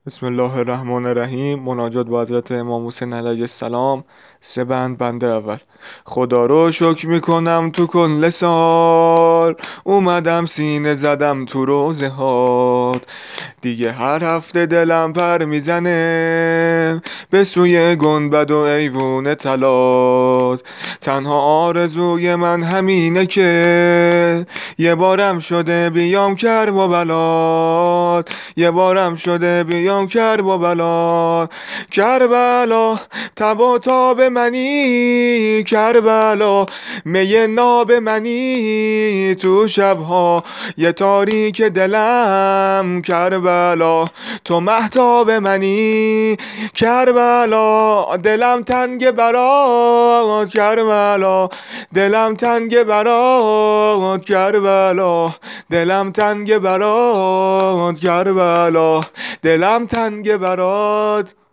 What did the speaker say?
بسم الله الرحمن الرحیم. مناجات با حضرت امام حسین علیه السلام. سه بنده اول. خدا رو شکر میکنم تو کل سال، اومدم سینه زدم تو روزه هات. دیگه هر هفته دلم پر میزنه به سوی گنبد و ایوون تلات. تنها آرزوی من همینه که یه بارم شده بیام کرب و بلات. یه بارم شده بیام کرب و بلات. کربلا تب و تاب منی، کربلا می ناب منی، تو شبها یه تاریک دلم، کربلا تو مهتاب منی. کربلا دلم تنگ برات، کربلا دلم تنگ برات، کربلا دلم تنگ برات، کربلا دلم تنگ برات.